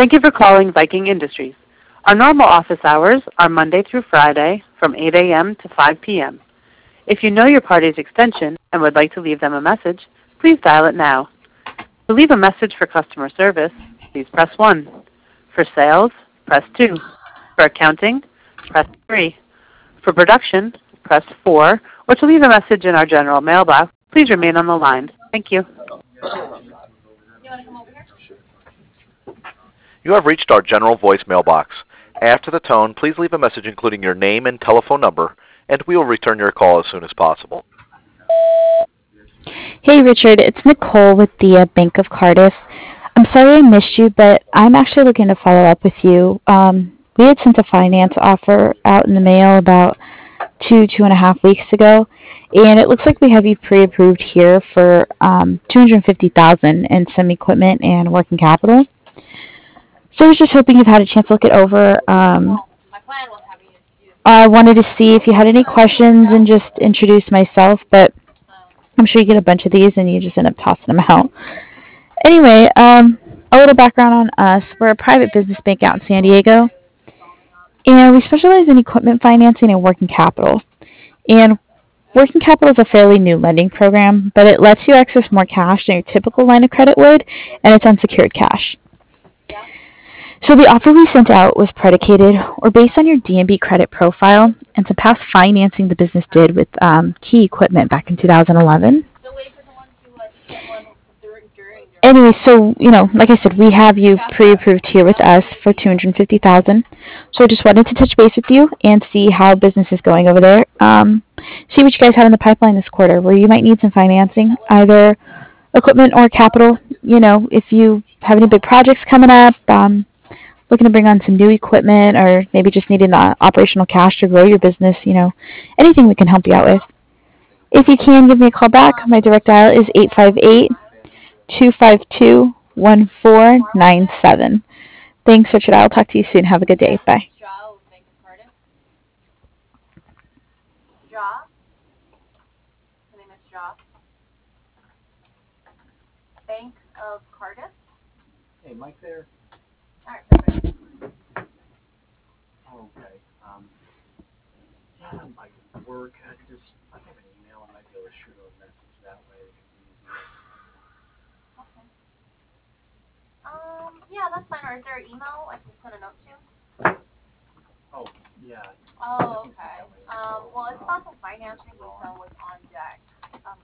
Thank you for calling Viking Industries. Our normal office hours are Monday through Friday from 8 a.m. to 5 p.m. If you know your party's extension and would like to leave them a message, please dial it now. To leave a message for customer service, please press 1. For sales, press 2. For accounting, press 3. For production, press 4. Or to leave a message in our general mailbox, please remain on the line. Thank you. You have reached our general voicemail box. After the tone, please leave a message including your name and telephone number, and we will return your call as soon as possible. Hey Richard, it's Nicole with the Bank of Cardiff. I'm sorry I missed you, but I'm actually looking to follow up with you. We had sent a finance offer out in the mail about 2.5 weeks ago, and it looks like we have you pre-approved here for $250,000 in some equipment and working capital. So I was just hoping you've had a chance to look it over. I wanted to see if you had any questions and just introduce myself, but I'm sure you get a bunch of these and you just end up tossing them out. Anyway, a little background on us. We're a private business bank out in San Diego, and we specialize in equipment financing and working capital. And working capital is a fairly new lending program, but it lets you access more cash than your typical line of credit would, and it's unsecured cash. So the offer we sent out was predicated or based on your D&B credit profile and some past financing the business did with key equipment back in 2011. Anyway, so, like I said, we have you pre-approved here with us for $250,000. So I just wanted to touch base with you and see how business is going over there. See what you guys have in the pipeline this quarter where you might need some financing, either equipment or capital. If you have any big projects coming up, looking to bring on some new equipment, or maybe just needing the operational cash to grow your business, anything we can help you out with. If you can, give me a call back. My direct dial is 858-252-1497. Thanks, Richard. I'll talk to you soon. Have a good day. Bye. Bank of Cardiff. Hey, Mike there. All right, perfect. Oh, okay. I work. I have an email. I might be able to shoot a message that way. Okay. Yeah, that's fine. Or is there an email I can send a note to? Oh, yeah. Oh, okay. Well, it's about some financing, so what's on deck.